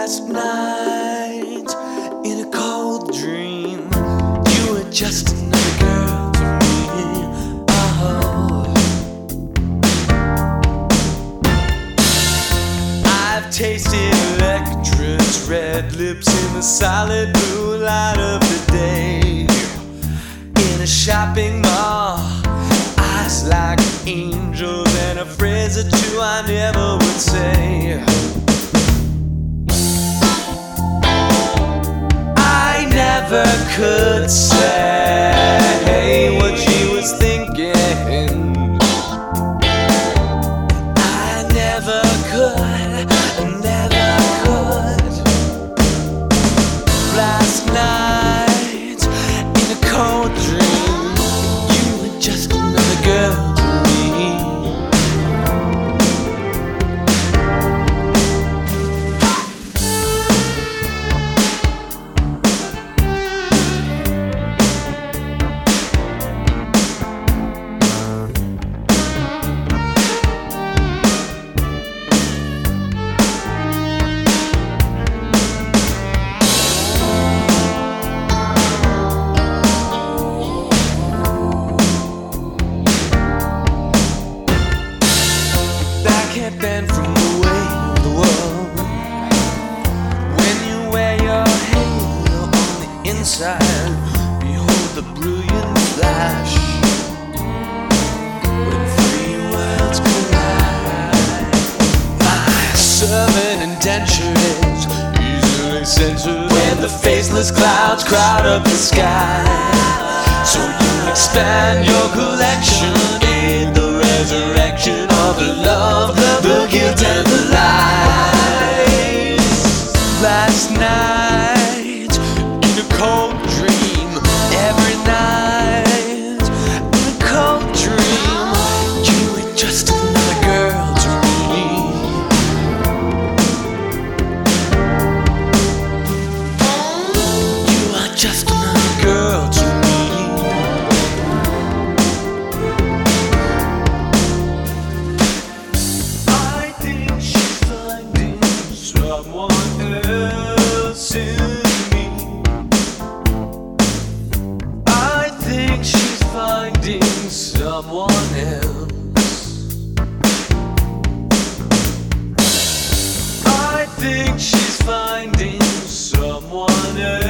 Last night, in a cold dream, you were just another girl to me. Oh, I've tasted Electra's red lips in the solid blue light of the day. In a shopping mall, eyes like angels, and a phrase or two I never would say. I never could say what she was thinking. I never could, never could. Last night, in a cold dream, you were just another girl to me. Can't bend from the weight of the world when you wear your halo on the inside. Behold the brilliant flash when three worlds collide. My servant indenture is easily censored when the faceless clouds crowd up the sky. So you expand your collection in the resurrection of the love, the guilt and the lies. Last night, in a cold dream, every night, in a cold dream, you were just another girl to me. You are just another girl to me. Someone else in me. I think she's finding someone else. I think she's finding someone else.